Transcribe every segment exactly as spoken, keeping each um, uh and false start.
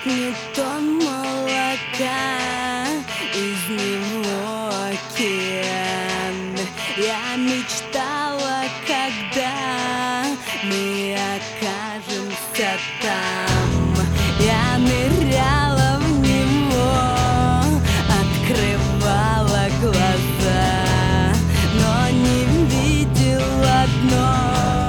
Сотни тонн молока, из него океан. Я мечтала, когда мы окажемся там. Я ныряла в него, открывала глаза, но не видела дно.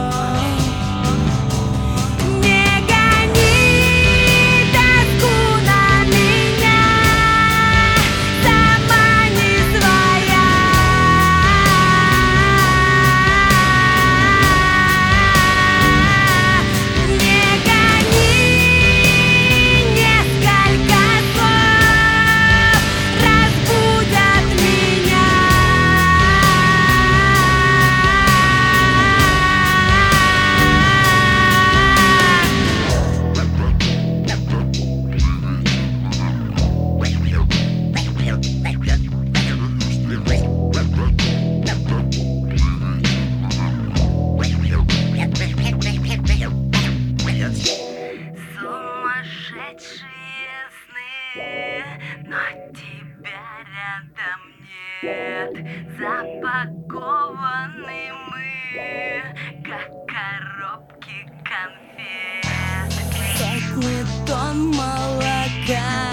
Сумасшедшие сны, но тебя рядом нет. Запакованы мы, как коробки конфет. Сотни тонн молока.